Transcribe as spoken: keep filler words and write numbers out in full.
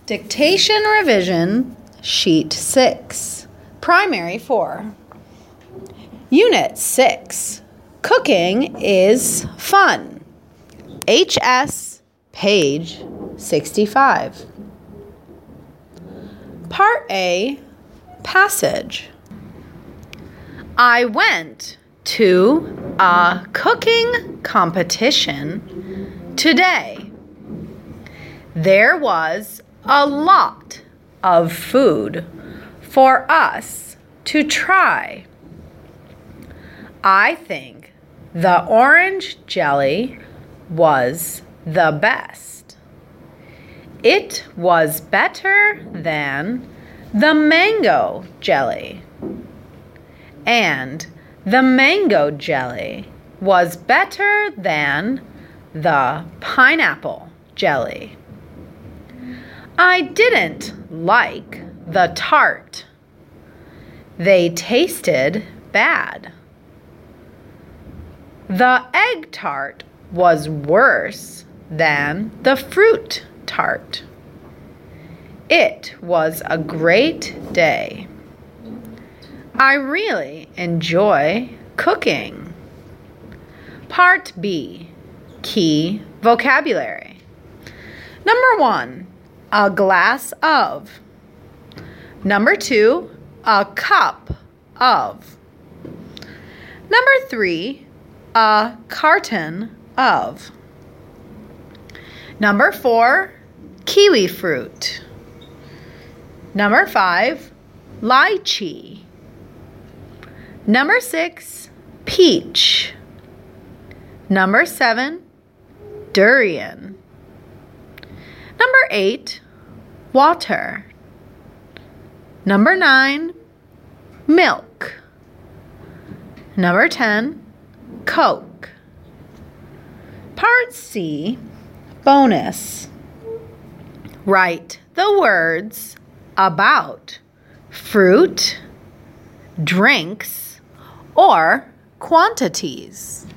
Dictation Revision, Sheet six, Primary four. Unit six, Cooking is Fun. H S, page sixty-five. Part A, Passage. I went to a cooking competition today. There was a lot of food for us to try. I think the orange jelly was the best. It was better than the mango jelly. And the mango jelly was better than the pineapple jelly. I didn't like the tart. They tasted bad. The egg tart was worse than the fruit tart. It was a great day. I really enjoy cooking. Part B, Key Vocabulary. Number one, a glass of. Number two, a cup of. Number three, a carton of. Number four, kiwi fruit. Number five, lychee. Number six, peach. Number seven, durian. Number eight, water. Number nine, milk. Number ten, Coke. Part C, bonus. Write the words about fruit, drinks, or quantities.